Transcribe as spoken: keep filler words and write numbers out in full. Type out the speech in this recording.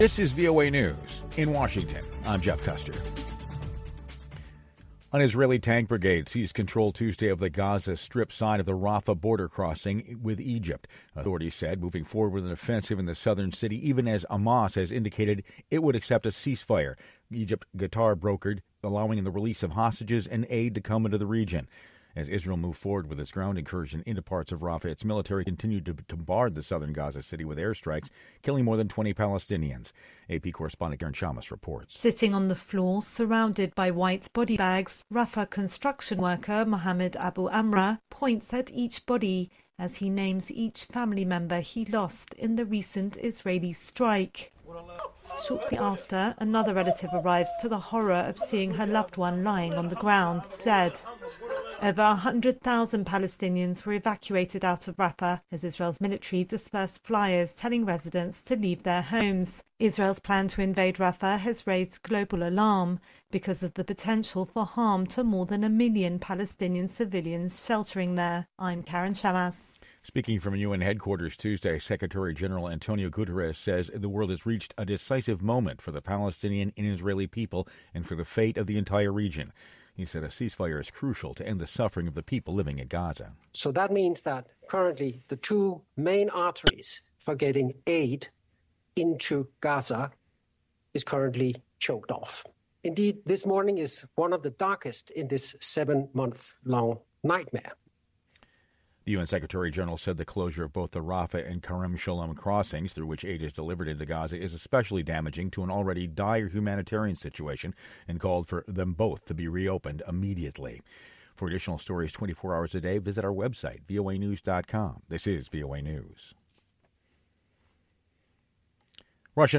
This is V O A News. In Washington, I'm Jeff Custer. An Israeli tank brigade seized control Tuesday of the Gaza Strip side of the Rafah border crossing with Egypt. Authorities said moving forward with an offensive in the southern city, even as Hamas has indicated it would accept a ceasefire. Egypt, Qatar brokered, allowing the release of hostages and aid to come into the region. As Israel moved forward with its ground incursion into parts of Rafah, its military continued to bombard the southern Gaza city with airstrikes, killing more than twenty Palestinians. A P correspondent Karen Shamas reports. Sitting on the floor, surrounded by white body bags, Rafah construction worker Mohammed Abu Amra points at each body as he names each family member he lost in the recent Israeli strike. Shortly after, another relative arrives to the horror of seeing her loved one lying on the ground, dead. Over one hundred thousand Palestinians were evacuated out of Rafah as Israel's military dispersed flyers telling residents to leave their homes. Israel's plan to invade Rafah has raised global alarm because of the potential for harm to more than a million Palestinian civilians sheltering there. I'm Karen Shamas. Speaking from U N headquarters Tuesday, Secretary General Antonio Guterres says the world has reached a decisive moment for the Palestinian and Israeli people and for the fate of the entire region. He said a ceasefire is crucial to end the suffering of the people living in Gaza. So that means that currently the two main arteries for getting aid into Gaza is currently choked off. Indeed, this morning is one of the darkest in this seven-month-long nightmare. The U N Secretary General said the closure of both the Rafah and Karem Shalom crossings, through which aid is delivered into Gaza, is especially damaging to an already dire humanitarian situation and called for them both to be reopened immediately. For additional stories twenty-four hours a day, visit our website, V O A news dot com. This is V O A News.